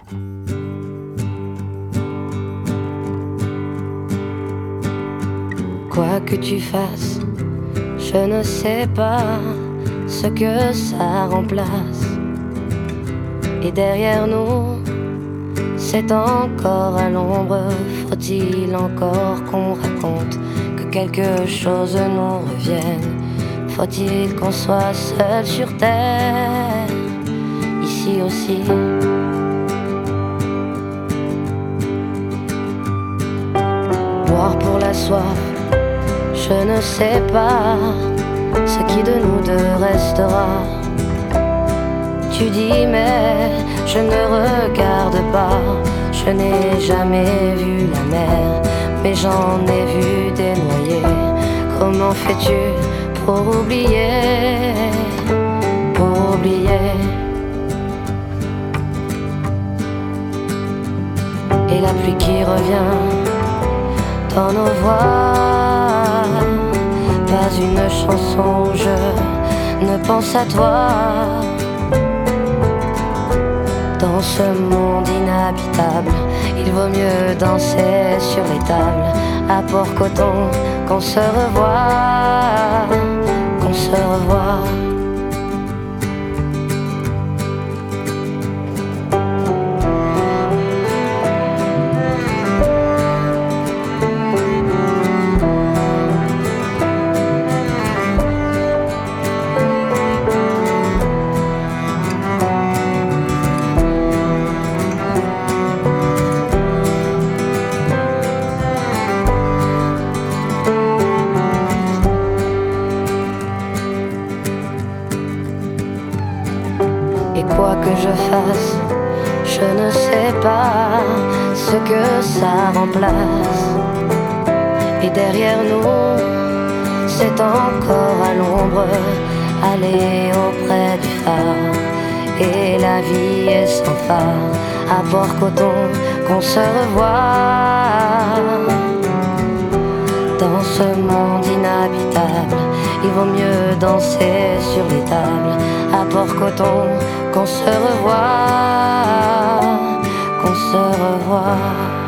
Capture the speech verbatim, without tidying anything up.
Quoi que tu fasses, je ne sais pas ce que ça remplace. Et derrière nous, c'est encore à l'ombre. Faut-il encore qu'on raconte que quelque chose nous revienne? Faut-il qu'on soit seul sur terre, ici aussi? Boire pour la soif, je ne sais pas ce qui de nous deux restera. Tu dis mais je ne regarde pas. Je n'ai jamais vu la mer, mais j'en ai vu des noyés. Comment fais-tu pour oublier, pour oublier? Et la pluie qui revient dans nos voix, pas une chanson où je ne pense à toi. Dans ce monde inhabitable, il vaut mieux danser sur les tables à Port-Coton qu'on se revoit, qu'on se revoit. Et quoi que je fasse, je ne sais pas ce que ça remplace. Et derrière nous, c'est encore à l'ombre, aller auprès du phare. Et la vie est sans phare, à Port-Coton qu'on se revoit. Dans ce monde inhabitable, il vaut mieux danser sur les tables à Port-Coton qu'on se revoit, qu'on se revoit.